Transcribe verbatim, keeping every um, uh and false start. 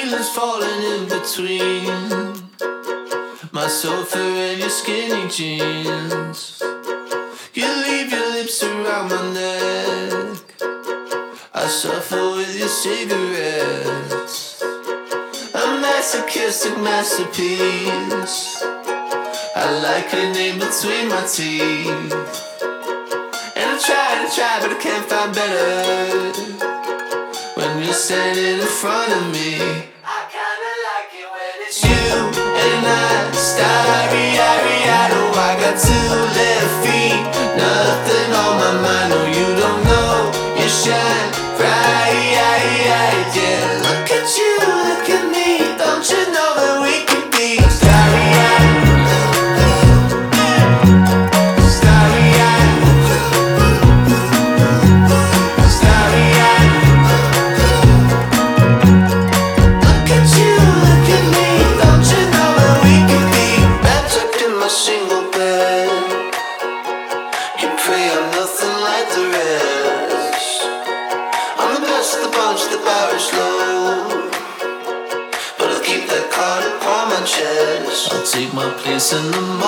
feelings falling in between my sofa and your skinny jeans. You leave your lips around my neck, I suffer with your cigarettes. A masochistic masterpiece, I like your name between my teeth. And I try to try but I can't find better when you're standing in front of me. I kinda like it when it's you and I, starry-eyed. Oh, I got two left feet, nothing on my mind. No, you don't know, you shine bright, yeah. Look at you, look at me, don't you know that we could be starry-eyed, starry-eyed, starry-eyed. Look at you, look at me, don't you know that we could be wrapped up in my single bed. You pray I'm nothing like the rest. I'm the best of the bunch, the bar is low, but I'll keep that card upon my chest. I'll take my place in the